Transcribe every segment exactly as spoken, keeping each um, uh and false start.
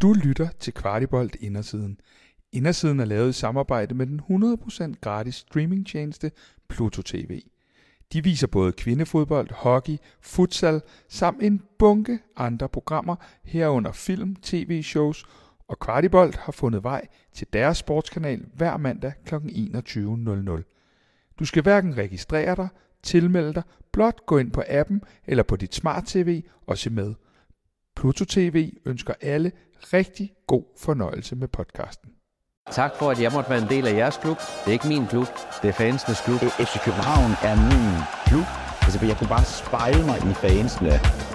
Du lytter til Kvartibolt Indersiden. Indersiden er lavet i samarbejde med den hundrede procent gratis streamingtjeneste Pluto T V. De viser både kvindefodbold, hockey, futsal samt en bunke andre programmer herunder film, tv-shows, og Kvartibolt har fundet vej til deres sportskanal hver mandag kl. enogtyve nul nul. Du skal hverken registrere dig, tilmelde dig, blot gå ind på appen eller på dit smart-tv og se med. Pluto T V ønsker alle rigtig god fornøjelse med podcasten. Tak for, at jeg måtte være en del af jeres klub. Det er ikke min klub, det er fansenes klub. F C København er min klub. Altså, jeg kunne bare spejle mig i fansene.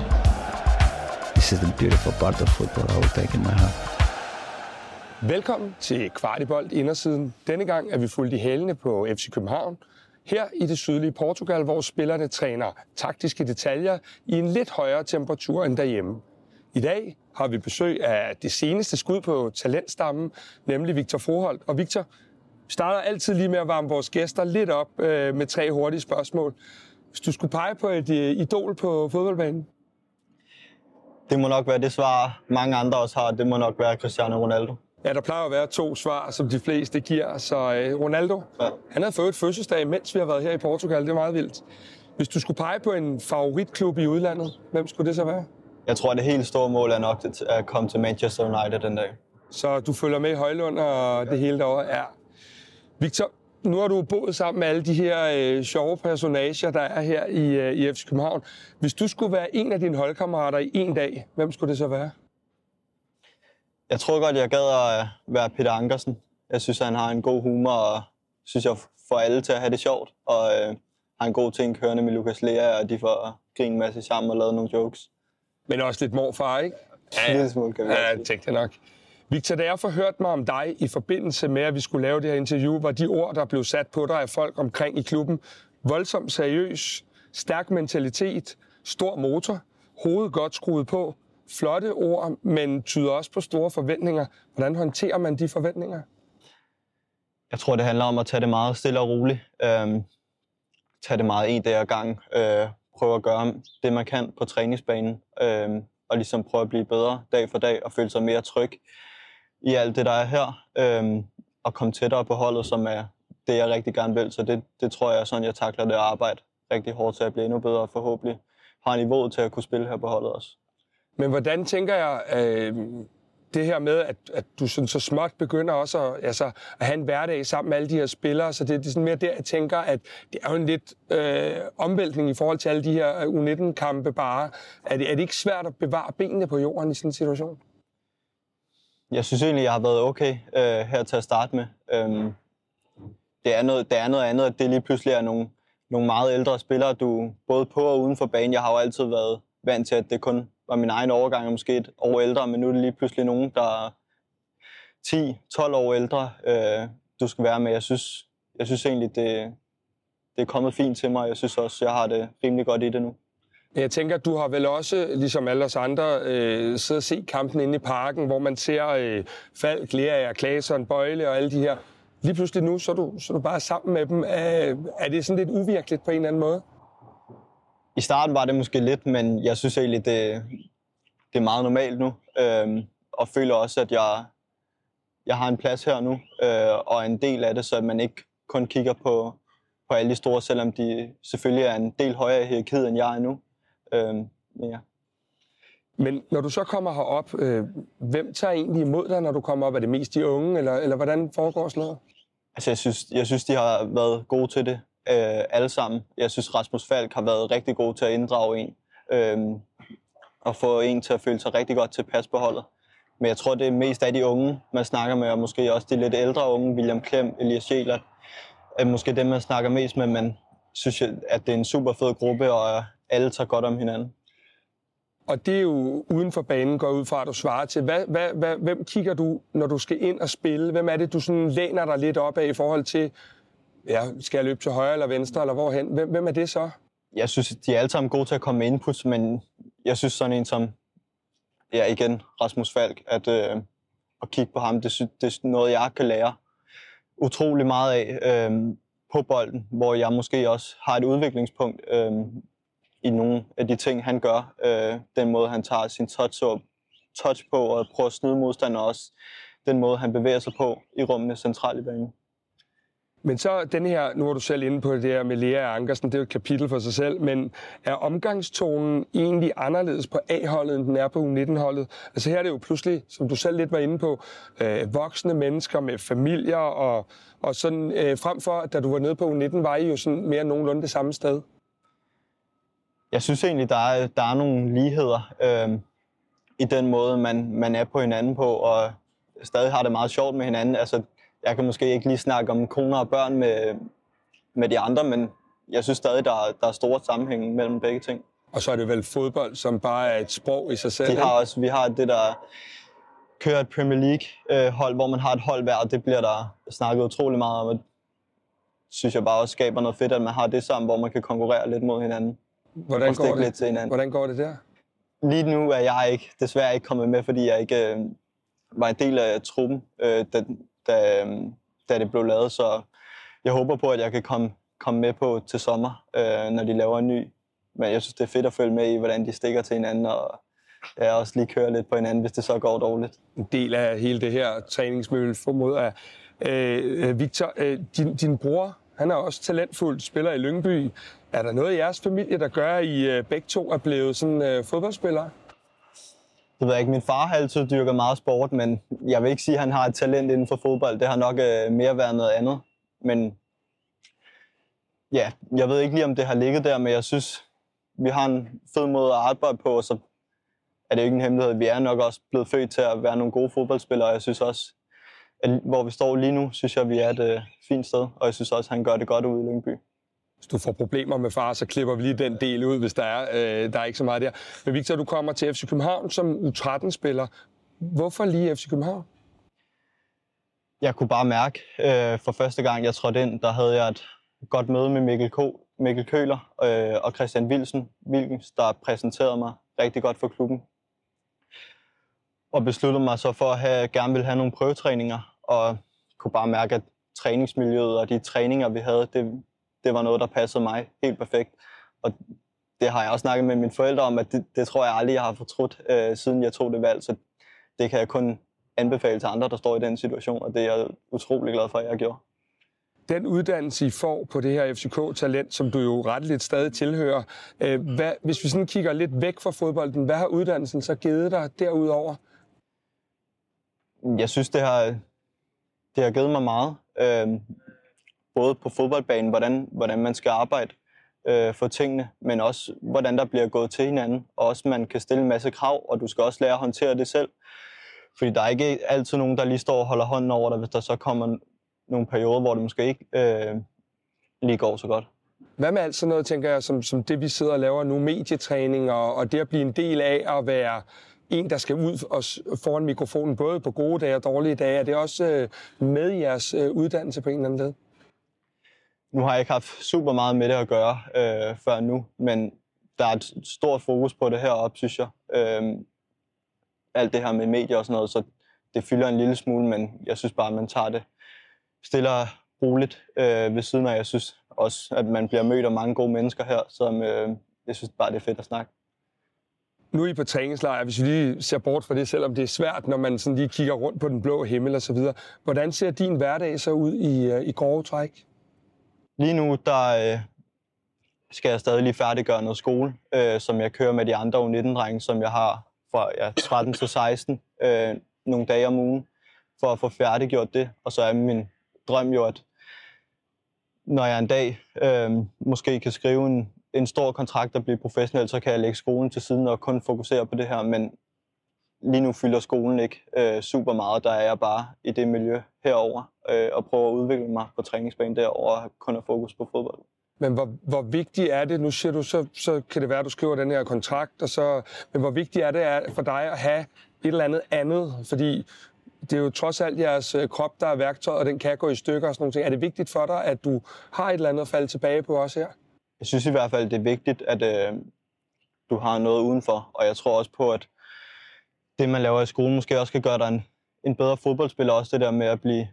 This is the beautiful part of football I will take in my heart. Velkommen til Kvartibolt Indersiden. Denne gang er vi fulgt i hælene på F C København. Her i det sydlige Portugal, hvor spillerne træner taktiske detaljer i en lidt højere temperatur end derhjemme. I dag har vi besøg af det seneste skud på talentstammen, nemlig Victor Froholt. Og Victor, vi starter altid lige med at varme vores gæster lidt op øh, med tre hurtige spørgsmål. Hvis du skulle pege på et øh, idol på fodboldbanen? Det må nok være det svar, mange andre også har. Det må nok være Cristiano Ronaldo. Ja, der plejer at være to svar, som de fleste giver. Så øh, Ronaldo, ja. Han havde fået et fødselsdag, mens vi har været her i Portugal. Det er meget vildt. Hvis du skulle pege på en favoritklub i udlandet, hvem skulle det så være? Jeg tror, at det helt store mål er nok at komme til Manchester United den dag. Så du følger med i Højlund og det hele derovre? Ja. Victor, nu har du boet sammen med alle de her øh, sjove personager, der er her i, øh, i F C København. Hvis du skulle være en af dine holdkammerater i en dag, hvem skulle det så være? Jeg tror godt, jeg gad at være Peter Ankersen. Jeg synes, han har en god humor, og synes, jeg får alle til at have det sjovt. Og øh, har en god ting kørende med Lukas Lea, og de får grine en masse sammen og lavet nogle jokes. Men også lidt morfar, ikke? Ja, ja. Smule, kan vi ja, jeg tænkte nok. Victor, da jeg forhørte mig om dig i forbindelse med, at vi skulle lave det her interview, var de ord, der blev sat på dig af folk omkring i klubben, voldsomt seriøs, stærk mentalitet, stor motor, hovedet godt skruet på, flotte ord, men tyder også på store forventninger. Hvordan håndterer man de forventninger? Jeg tror, det handler om at tage det meget stille og roligt. Øhm, tage det meget en dag ad gang. Øh, prøve at gøre det, man kan på træningsbanen. Øhm, og ligesom prøve at blive bedre dag for dag og føle sig mere tryg i alt det, der er her. Øhm, og komme tættere på holdet, som er det, jeg rigtig gerne vil. Så det, det tror jeg er sådan, jeg takler det arbejde rigtig hårdt til at blive endnu bedre og forhåbentlig har niveauet til at kunne spille her på holdet også. Men hvordan tænker jeg øh, det her med, at, at du sådan, så småt begynder også at, altså, at have en hverdag sammen med alle de her spillere, så det, det er sådan mere der, jeg tænker, at det er jo en lidt øh, omvæltning i forhold til alle de her U nitten-kampe bare. Er det, er det ikke svært at bevare benene på jorden i sådan en situation? Jeg synes egentlig, jeg har været okay øh, her til at starte med. Øhm, det, er noget, det er noget andet, at det lige pludselig er nogle, nogle meget ældre spillere, du både på og uden for banen. Jeg har jo altid været vant til, at det kun var min egen overgang, og måske et år ældre, men nu er det lige pludselig nogen, der er ti tolv år ældre, øh, du skal være med. Jeg synes, jeg synes egentlig, det, det er kommet fint til mig. Jeg synes også, jeg har det rimelig godt i det nu. Jeg tænker, at du har vel også, ligesom alle os andre, øh, siddet og set kampen inde i parken, hvor man ser øh, Falk, Lea, Claesson, Bøjle og alle de her. Lige pludselig nu, så er du, så er du bare sammen med dem. Er, er det sådan lidt uvirkeligt på en eller anden måde? I starten var det måske lidt, men jeg synes egentlig, det, det er meget normalt nu. Øhm, og føler også, at jeg, jeg har en plads her nu, øh, og en del af det, så man ikke kun kigger på, på alle de store, selvom de selvfølgelig er en del højere i hierarkiet, end jeg er nu. Øhm, ja. Men når du så kommer herop, øh, hvem tager egentlig imod dig, når du kommer op? Er det mest de unge, eller, eller hvordan foregår sådan noget? Altså, jeg synes, jeg synes, de har været gode til det. Øh, alle sammen. Jeg synes, Rasmus Falk har været rigtig god til at inddrage en. Øh, og få en til at føle sig rigtig godt tilpas på holdet. Men jeg tror, det er mest af de unge, man snakker med, og måske også de lidt ældre unge, William Klem, Elias Schälert, er måske dem, man snakker mest med, men synes, at det er en super fed gruppe, og alle tager godt om hinanden. Og det er jo uden for banen, går ud fra, at du svarer til. Hvad, hvad, hvad, hvem kigger du, når du skal ind og spille? Hvem er det, du sådan læner dig lidt op af i forhold til, ja, skal jeg løbe til højre eller venstre, eller hvorhen? Hvem, hvem er det så? Jeg synes, de er alle sammen gode til at komme med input, men jeg synes sådan en som, ja igen, Rasmus Falk, at, øh, at kigge på ham, det, det er noget, jeg kan lære utrolig meget af øh, på bolden, hvor jeg måske også har et udviklingspunkt øh, i nogle af de ting, han gør. Øh, den måde, han tager sin touch op touch på og prøve at snyde modstandere også. Den måde, han bevæger sig på i rummene centralt i banen. Men så den her, nu var du selv inde på det her med Lea Ankersen, det er jo et kapitel for sig selv, men er omgangstonen egentlig anderledes på A-holdet, end den er på U nitten-holdet? Altså her er det jo pludselig, som du selv lidt var inde på, øh, voksne mennesker med familier, og, og sådan øh, frem for, da du var nede på U nitten, var I jo sådan mere nogenlunde det samme sted. Jeg synes egentlig, der er, der er nogle ligheder øh, i den måde, man, man er på hinanden på, og stadig har det meget sjovt med hinanden. Altså, jeg kan måske ikke lige snakke om koner og børn med, med de andre, men jeg synes stadig, der er, der er store sammenhæng mellem begge ting. Og så er det vel fodbold, som bare er et sprog i sig selv. De har også, vi har det, der kører et Premier League-hold, hvor man har et hold hver, og det bliver der snakket utrolig meget om. Og synes jeg bare også skaber noget fedt, at man har det sammen, hvor man kan konkurrere lidt mod hinanden. Hvordan går, det? Lidt til hinanden. Hvordan går det der? Lige nu er jeg ikke, desværre ikke kommet med, fordi jeg ikke øh, var en del af truppen, øh, da, da, da det blev lavet. Så jeg håber på, at jeg kan komme, komme med på til sommer, øh, når de laver en ny. Men jeg synes, det er fedt at følge med i, hvordan de stikker til hinanden, og jeg også lige kører lidt på hinanden, hvis det så går dårligt. En del af hele det her træningsmiljø formoder øh, Victor, øh, din, din bror, han er også talentfuld, spiller i Lyngby. Er der noget i jeres familie, der gør, at I øh, begge to er blevet sådan øh, fodboldspillere? Det ved jeg ikke. Min far har altid dyrket meget sport, men jeg vil ikke sige, at han har et talent inden for fodbold. Det har nok øh, mere været noget andet. Men ja, jeg ved ikke lige, om det har ligget der, men jeg synes, vi har en fed måde at arbejde på, og så er det jo ikke en hemmelighed. Vi er nok også blevet født til at være nogle gode fodboldspillere, og jeg synes også, at hvor vi står lige nu, synes jeg, vi er et øh, fint sted, og jeg synes også, at han gør det godt ude i Lyngby. Hvis du får problemer med far, så klipper vi lige den del ud, hvis der er, øh, der er ikke så meget der. Men Victor, du kommer til F C København som U tretten-spiller. Hvorfor lige F C København? Jeg kunne bare mærke, øh, for første gang jeg trådte ind, der havde jeg et godt møde med Mikkel, K- Mikkel Køhler øh, og Christian Wilson, Wilkens, der præsenterede mig rigtig godt for klubben. Og besluttede mig så for at have, gerne ville have nogle prøvetræninger, og kunne bare mærke, at træningsmiljøet og de træninger, vi havde, det, det var noget, der passede mig helt perfekt. Og det har jeg også snakket med mine forældre om, at det, det tror jeg aldrig, jeg har fortrudt, øh, siden jeg tog det valg. Så det kan jeg kun anbefale til andre, der står i den situation, og det er jeg utrolig glad for, at jeg gjorde. Den uddannelse, I får på det her F C K-talent, som du jo retteligt stadig tilhører, øh, hvad, hvis vi sådan kigger lidt væk fra fodbolden, hvad har uddannelsen så givet dig derudover? Jeg synes, det har, det har givet mig meget. Øh, både på fodboldbanen, hvordan, hvordan man skal arbejde øh, for tingene, men også hvordan der bliver gået til hinanden. Og også man kan stille en masse krav, og du skal også lære at håndtere det selv. Fordi der er ikke altid nogen, der lige står og holder hånden over dig, hvis der så kommer nogle perioder, hvor det måske ikke øh, lige går så godt. Hvad med alt sådan noget, tænker jeg, som, som det vi sidder og laver nu, medietræning, og, og det at blive en del af at være en, der skal ud og foran mikrofonen, både på gode dage og dårlige dage, er det også øh, med i jeres øh, uddannelse på en eller anden led? Nu har jeg ikke haft super meget med det at gøre øh, før nu, men der er et stort fokus på det heroppe, synes jeg. Øh, alt det her med medier og sådan noget, så det fylder en lille smule, men jeg synes bare, at man tager det stille og roligt øh, ved siden af. Jeg synes også, at man bliver mødt af mange gode mennesker her, som øh, jeg synes bare, det er fedt at snakke. Nu er I på træningslejr, hvis vi lige ser bort fra det, selvom det er svært, når man sådan lige kigger rundt på den blå himmel og så videre. Hvordan ser din hverdag så ud i, i grove træk? Lige nu, der øh, skal jeg stadig lige færdiggøre noget skole, øh, som jeg kører med de andre U nitten-drenge, som jeg har fra ja, tretten til seksten, øh, nogle dage om ugen, for at få færdiggjort det. Og så er min drøm jo, at når jeg en dag øh, måske kan skrive en, en stor kontrakt og blive professionel, så kan jeg lægge skolen til siden og kun fokusere på det her. Men lige nu fylder skolen ikke øh, super meget. Der er jeg bare i det miljø herover øh, og prøver at udvikle mig på træningsbanen derover og kun have fokus på fodbold. Men hvor, hvor vigtigt er det, nu siger du, så, så kan det være, at du skriver den her kontrakt, og så, men hvor vigtigt er det for dig at have et eller andet andet? Fordi det er jo trods alt jeres krop, der er værktøj, og den kan gå i stykker og sådan noget. Er det vigtigt for dig, at du har et eller andet at falde tilbage på også her? Jeg synes i hvert fald, det er vigtigt, at øh, du har noget udenfor, og jeg tror også på, at det, man laver i skolen, måske også kan gøre dig en, en bedre fodboldspiller, også det der med at blive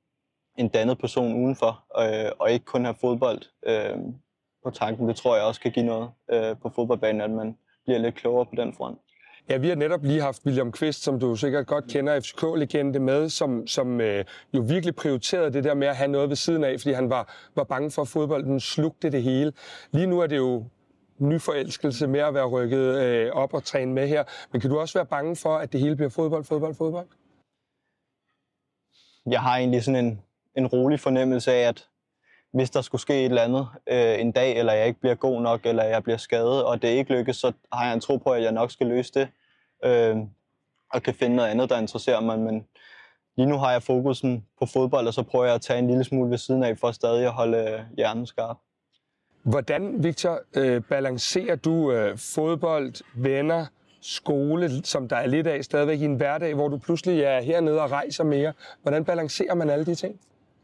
en dannet person udenfor, øh, og ikke kun have fodbold øh, på tanken. Det tror jeg også kan give noget øh, på fodboldbanen, at man bliver lidt klogere på den front. Ja, vi har netop lige haft William Kvist, som du sikkert godt kender, F C K-legende med, som, som øh, jo virkelig prioriterede det der med at have noget ved siden af, fordi han var, var bange for, at fodbolden slugte det hele. Lige nu er det jo nyforelskelse med at være rykket øh, op og træne med her. Men kan du også være bange for, at det hele bliver fodbold, fodbold, fodbold? Jeg har egentlig sådan en, en rolig fornemmelse af, at hvis der skulle ske et eller andet øh, en dag, eller jeg ikke bliver god nok, eller jeg bliver skadet, og det ikke lykkes, så har jeg en tro på, at jeg nok skal løse det, øh, og kan finde noget andet, der interesserer mig. Men lige nu har jeg fokusen på fodbold, og så prøver jeg at tage en lille smule ved siden af, for stadig at holde hjernen skarp. Hvordan, Victor, øh, balancerer du øh, fodbold, venner, skole, som der er lidt af stadigvæk i en hverdag, hvor du pludselig er hernede og rejser mere? Hvordan balancerer man alle de ting?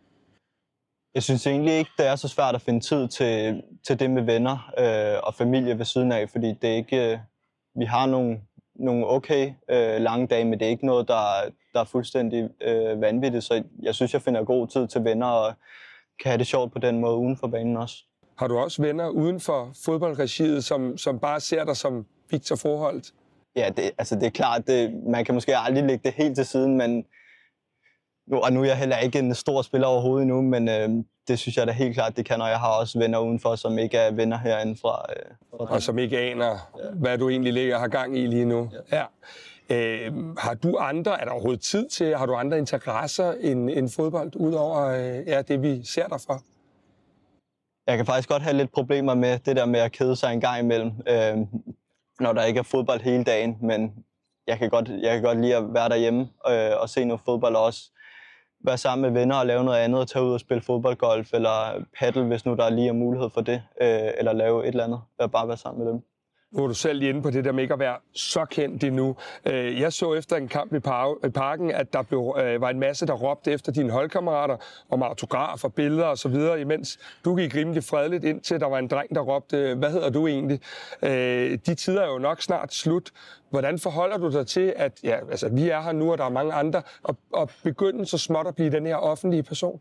Jeg synes egentlig ikke, det er så svært at finde tid til, til det med venner øh, og familie ved siden af, fordi det er ikke, øh, vi har nogle, nogle okay øh, lange dage, men det er ikke noget, der, der er fuldstændig øh, vanvittigt. Så jeg synes, jeg finder god tid til venner og kan have det sjovt på den måde uden for banen også. Har du også venner uden for fodboldregiet, som, som bare ser dig som Victor Froholt? Ja, det, altså det er klart, det, man kan måske aldrig lægge det helt til siden, men nu, og nu er jeg heller ikke en stor spiller overhovedet endnu, men øh, det synes jeg da helt klart, det kan, og jeg har også venner udenfor, som ikke er venner herinde fra. Øh, fra og som ikke aner, ja. hvad du egentlig ligger og har gang i lige nu. Ja. Ja. Øh, har du andre, er der overhovedet tid til, har du andre interesser end, end fodbold, udover øh, ja, det, vi ser dig for? Jeg kan faktisk godt have lidt problemer med det der med at kede sig en gang imellem, øh, når der ikke er fodbold hele dagen, men jeg kan godt, jeg kan godt lide at være derhjemme øh, og se noget fodbold, og også være sammen med venner og lave noget andet, og tage ud og spille fodboldgolf eller paddle, hvis nu der lige er mulighed for det, øh, eller lave et eller andet, og bare være sammen med dem. Nu er du selv inde på det der med ikke at være så kendt endnu. Jeg så efter en kamp i parken, at der blev, var en masse, der råbte efter dine holdkammerater om autografer, billeder og så videre, imens du gik rimelig fredeligt ind til, der var en dreng, der råbte, hvad hedder du egentlig? De tider er jo nok snart slut. Hvordan forholder du dig til, at ja, altså, vi er her nu, og der er mange andre, og, og begynde så småt at blive den her offentlige person?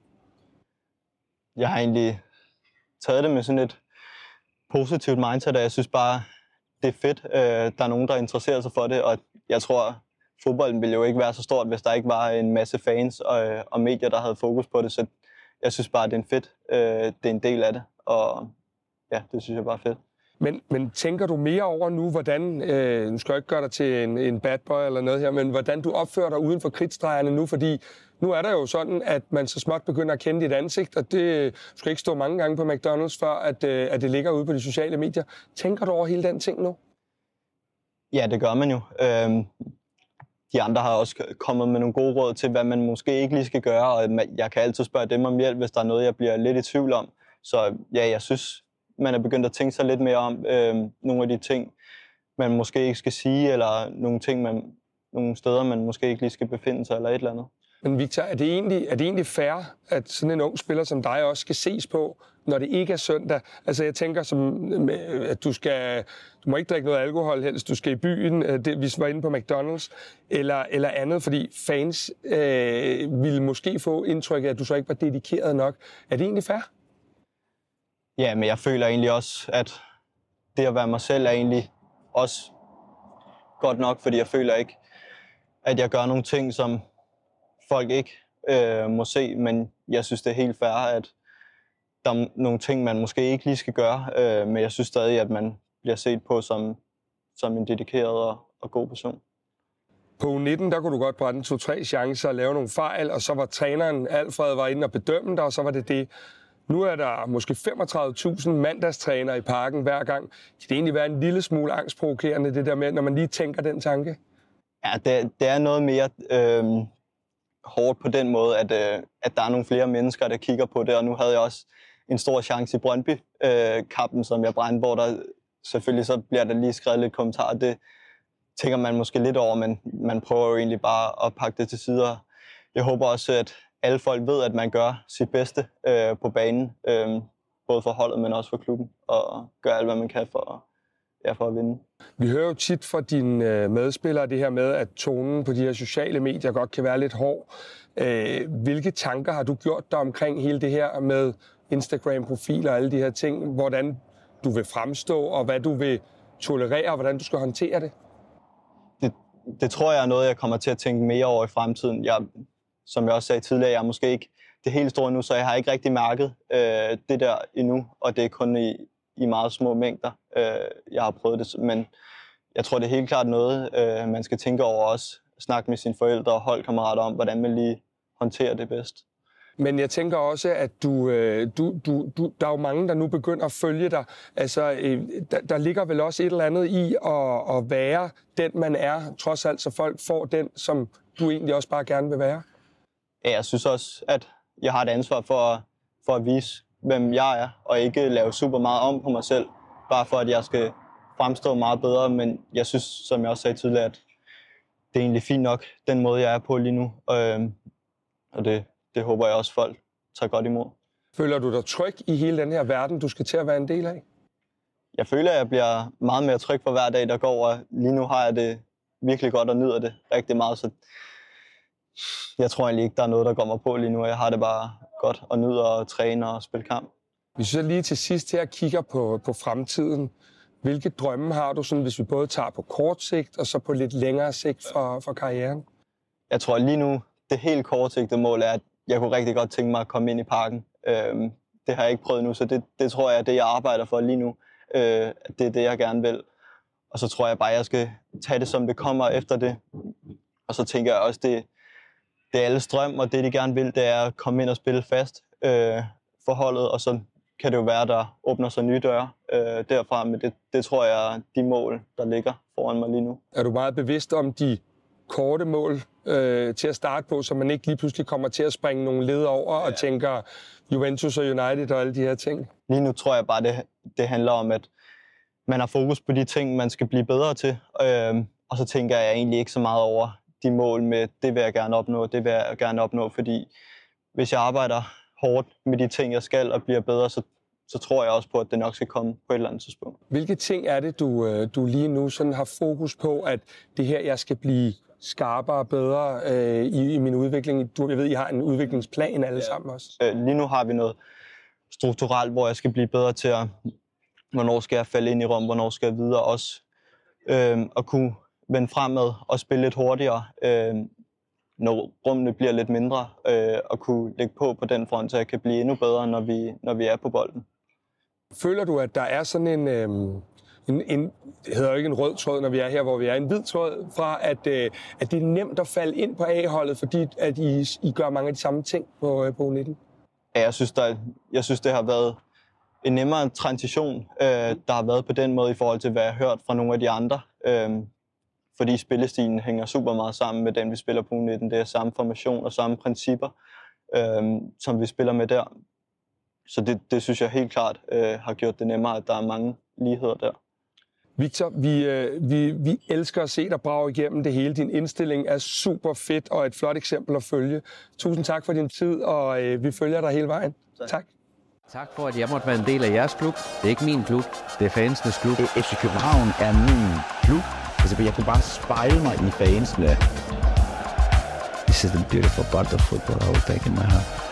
Jeg har egentlig taget det med sådan et positivt mindset, og jeg synes bare, det er fedt. Der er nogen, der interesserer sig for det, og jeg tror, at fodbolden ville jo ikke være så stort, hvis der ikke var en masse fans og, og medier, der havde fokus på det. Så jeg synes bare, det er fedt. Det er en del af det, og ja, det synes jeg bare er fedt. Men, men tænker du mere over nu, hvordan, øh, nu skal jeg ikke gøre dig til en, en bad boy eller noget her, men hvordan du opfører dig uden for kridtstregerne nu, fordi nu er der jo sådan, at man så småt begynder at kende dit ansigt, og det skal ikke stå mange gange på McDonald's, før at, øh, at det ligger ude på de sociale medier. Tænker du over hele den ting nu? Ja, det gør man jo. Øhm, de andre har også kommet med nogle gode råd til, hvad man måske ikke lige skal gøre, og jeg kan altid spørge dem om hjælp, hvis der er noget, jeg bliver lidt i tvivl om. Så ja, jeg synes, man er begyndt at tænke sig lidt mere om øh, nogle af de ting, man måske ikke skal sige, eller nogle ting, man, nogle steder, man måske ikke lige skal befinde sig, eller et eller andet. Men Victor, er det egentlig, er det egentlig fair, at sådan en ung spiller som dig også skal ses på, når det ikke er søndag? Altså jeg tænker, som, at du skal, du må ikke drikke noget alkohol helst, du skal i byen, det, vi var inde på McDonald's, eller, eller andet, fordi fans øh, ville måske få indtryk af, at du så ikke var dedikeret nok. Er det egentlig fair? Ja, men jeg føler egentlig også, at det at være mig selv er egentlig også godt nok, fordi jeg føler ikke, at jeg gør nogle ting, som folk ikke øh, må se, men jeg synes, det er helt fair, at der er nogle ting, man måske ikke lige skal gøre, øh, men jeg synes stadig, at man bliver set på som, som en dedikeret og, og god person. På U nitten, der kunne du godt brænde to-tre chancer og lave nogle fejl, og så var træneren Alfred var inde og bedømme dig, og så var det det. Nu er der måske femogtredive tusind mandagstrænere i parken hver gang. Kan det egentlig være en lille smule angstprovokerende, det der med, når man lige tænker den tanke? Ja, det, det er noget mere øh, hårdt på den måde, at, øh, at der er nogle flere mennesker, der kigger på det. Og nu havde jeg også en stor chance i Brøndby-kampen, øh, som jeg brændte, hvor der selvfølgelig så bliver der lige skrevet lidt kommentarer. Det tænker man måske lidt over, men man prøver jo egentlig bare at pakke det til side. Jeg håber også, at alle folk ved, at man gør sit bedste øh, på banen, øh, både for holdet, men også for klubben, og gør alt, hvad man kan for, ja, for at vinde. Vi hører jo tit fra dine øh, medspillere det her med, at tonen på de her sociale medier godt kan være lidt hård. Øh, hvilke tanker har du gjort dig omkring hele det her med Instagram-profiler og alle de her ting? Hvordan du vil fremstå, og hvad du vil tolerere, og hvordan du skal håndtere det? det tror jeg er noget, jeg kommer til at tænke mere over i fremtiden. Jeg, som jeg også sagde tidligere, jeg er måske ikke det helt store nu, så jeg har ikke rigtig mærket øh, det der endnu, og det er kun i, i meget små mængder, øh, jeg har prøvet det. Men jeg tror, det er helt klart noget, øh, man skal tænke over også. Snakke med sine forældre og holdkammerater om, hvordan man lige håndterer det bedst. Men jeg tænker også, at du, du, du, du, der er jo mange, der nu begynder at følge dig. Altså, der, der ligger vel også et eller andet i at, at være den, man er, trods alt, så folk får den, som du egentlig også bare gerne vil være. Ja, jeg synes også, at jeg har et ansvar for, for at vise, hvem jeg er, og ikke lave super meget om på mig selv, bare for at jeg skal fremstå meget bedre. Men jeg synes, som jeg også sagde tidligere, at det er egentlig fint nok, den måde, jeg er på lige nu. Øhm, og det, det håber jeg også, folk tager godt imod. Føler du dig tryg i hele den her verden, du skal til at være en del af? Jeg føler, at jeg bliver meget mere tryg for hver dag, der går, og lige nu har jeg det virkelig godt og nyder det rigtig meget. Så jeg tror egentlig ikke, der er noget, der går mig på lige nu. Jeg har det bare godt og nyder at træne og spille kamp. Hvis vi så lige til sidst her kigger på, på fremtiden, hvilke drømme har du, sådan, hvis vi både tager på kort sigt og så på lidt længere sigt for, for karrieren? Jeg tror lige nu, det helt kortsigtede mål er, at jeg kunne rigtig godt tænke mig at komme ind i Parken. Øhm, det har jeg ikke prøvet nu, så det, det tror jeg er det, jeg arbejder for lige nu. Øh, det er det, jeg gerne vil. Og så tror jeg bare, at jeg skal tage det, som det kommer efter det. Og så tænker jeg også, det, det er alles drøm, og det, de gerne vil, det er at komme ind og spille fast øh, for holdet, og så kan det jo være, der åbner sig nye døre øh, derfra. Men det, det tror jeg er de mål, der ligger foran mig lige nu. Er du meget bevidst om de korte mål øh, til at starte på, så man ikke lige pludselig kommer til at springe nogle led over og ja. tænker Juventus og United og alle de her ting? Lige nu tror jeg bare, det, det handler om, at man har fokus på de ting, man skal blive bedre til. Øh, og så tænker jeg egentlig ikke så meget over de mål med, det vil jeg gerne opnå, det vil jeg gerne opnå, fordi hvis jeg arbejder hårdt med de ting, jeg skal, og bliver bedre, så, så tror jeg også på, at det nok skal komme på et eller andet tidspunkt. Hvilke ting er det, du, du lige nu sådan har fokus på, at det her, jeg skal blive skarpere og bedre øh, i, i min udvikling? Du, jeg ved, I har en udviklingsplan alle ja. sammen også. Øh, lige nu har vi noget strukturelt, hvor jeg skal blive bedre til at, hvornår skal jeg falde ind i rum, hvornår skal jeg videre også. Øh, og kunne vende fremad og spille lidt hurtigere, øh, når rummene bliver lidt mindre, øh, og kunne lægge på på den front, så jeg kan blive endnu bedre, når vi, når vi er på bolden. Føler du, at der er sådan en, øh, en, en det hedder jo ikke en rød tråd, når vi er her, hvor vi er, en hvid tråd fra, at, øh, at det er nemt at falde ind på A-holdet, fordi at I, I gør mange af de samme ting på, øh, på U nitten? Ja, jeg synes, der, jeg synes, det har været en nemmere transition, øh, der har været på den måde i forhold til, hvad jeg har hørt fra nogle af de andre. Øh, fordi spillestilen hænger super meget sammen med den, vi spiller på U nitten. Det er samme formation og samme principper, øh, som vi spiller med der. Så det, det synes jeg helt klart øh, har gjort det nemmere, at der er mange ligheder der. Victor, vi, øh, vi, vi elsker at se dig brage igennem det hele. Din indstilling er super fedt og et flot eksempel at følge. Tusind tak for din tid, og øh, vi følger dig hele vejen. Tak. tak. Tak for, at jeg måtte være en del af jeres klub. Det er ikke min klub, det er fansenes klub. F C København er min klub. Altså, jeg kunne bare spejle mig i fansene. This is the beautiful part of football I will take in my heart.